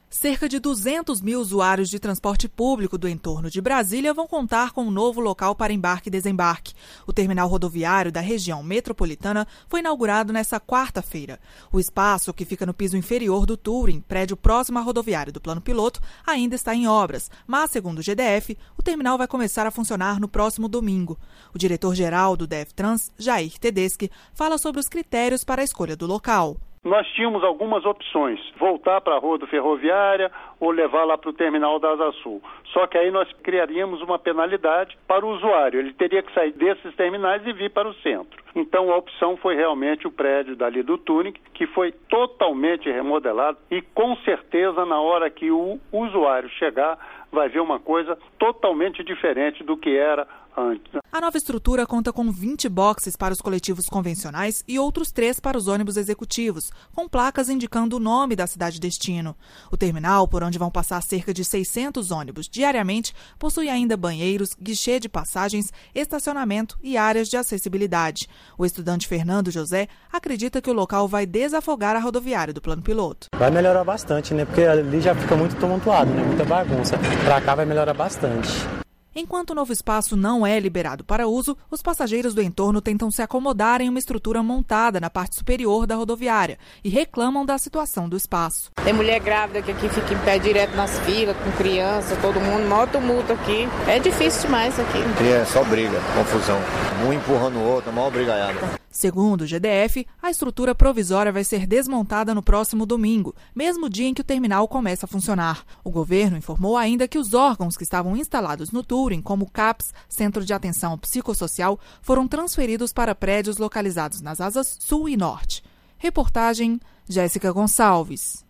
Cerca de 200 mil usuários de transporte público do entorno de Brasília vão contar com um novo local para embarque e desembarque. O terminal rodoviário da região metropolitana foi inaugurado nesta quarta-feira. O espaço, que fica no piso inferior do Touring, prédio próximo à rodoviária do Plano Piloto, ainda está em obras, mas, segundo o GDF, o terminal vai começar a funcionar no próximo domingo. O diretor-geral do DEFTRANS, Jair Tedeschi, fala sobre os critérios para a escolha do local. Nós tínhamos algumas opções, voltar para a rua do Ferroviária ou levar lá para o terminal da Asa Sul. Só que aí nós criaríamos uma penalidade para o usuário. Ele teria que sair desses terminais e vir para o centro. Então a opção foi realmente o prédio dali do Touring, que foi totalmente remodelado e com certeza na hora que o usuário chegar vai ver uma coisa totalmente diferente do que era antes. A nova estrutura conta com 20 boxes para os coletivos convencionais e outros 3 para os ônibus executivos, com placas indicando o nome da cidade destino. O terminal, por onde vão passar cerca de 600 ônibus diariamente, possui ainda banheiros, guichê de passagens, estacionamento e áreas de acessibilidade. O estudante Fernando José acredita que o local vai desafogar a rodoviária do Plano Piloto. Vai melhorar bastante, Porque ali já fica muito tumultuado, Muita bagunça. Para cá vai melhorar bastante. Enquanto o novo espaço não é liberado para uso, os passageiros do entorno tentam se acomodar em uma estrutura montada na parte superior da rodoviária e reclamam da situação do espaço. Tem mulher grávida que aqui fica em pé direto nas filas, com criança, todo mundo, maior tumulto aqui. É difícil demais aqui. É só briga, confusão. Um empurrando o outro, maior brigaiada. Segundo o GDF, a estrutura provisória vai ser desmontada no próximo domingo, mesmo dia em que o terminal começa a funcionar. O governo informou ainda que os órgãos que estavam instalados no Touring, como o CAPS, Centro de Atenção Psicossocial, foram transferidos para prédios localizados nas asas Sul e Norte. Reportagem Jéssica Gonçalves.